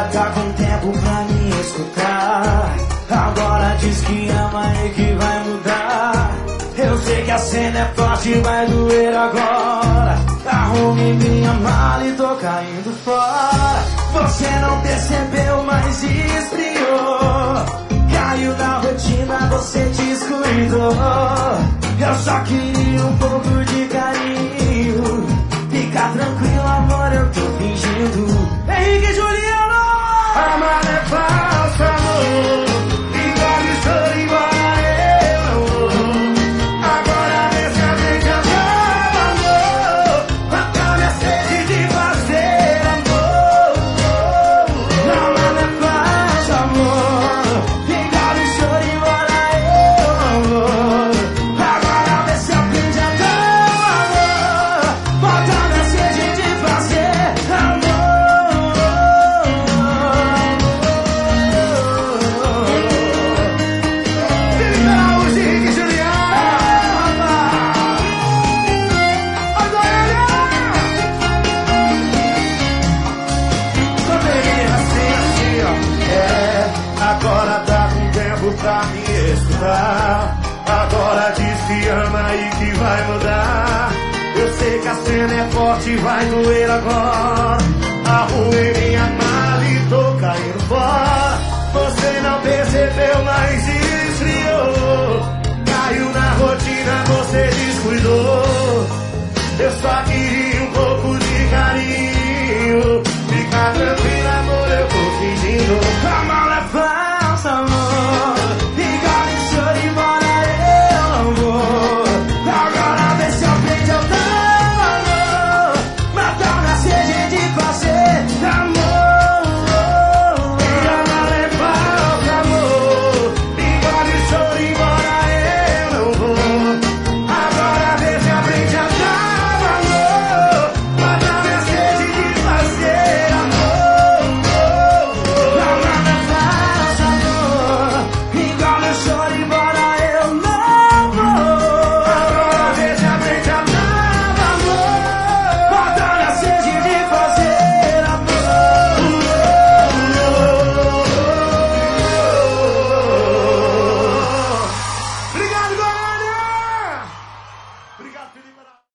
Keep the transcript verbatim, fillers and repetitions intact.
tá com tempo pra me escutar. Agora diz que ama e que vai mudar. Eu sei que a cena é forte, vai doer agora. Arrume minha mala e tô caindo fora. Você não percebeu, mas esfriou. Caiu na rotina, você descuidou. Eu só queria um pouco de carinho. Fica tranquilo, amor, eu tô fingindo. Henrique e Juliano! Amar é falso, amor. Igual estou igual eu. Agora vê se a gente acaba, amor. Mata minha sede de fazer amor. Amar é falso, amor. Igual estou igual eu, amor. Agora vê se aprende a dar amor. Mata minha sede de fazer amor. Agora tá com tempo pra me escutar. Agora diz que ama e que vai mudar. Eu sei que a cena é forte, vai doer agora. Arrumei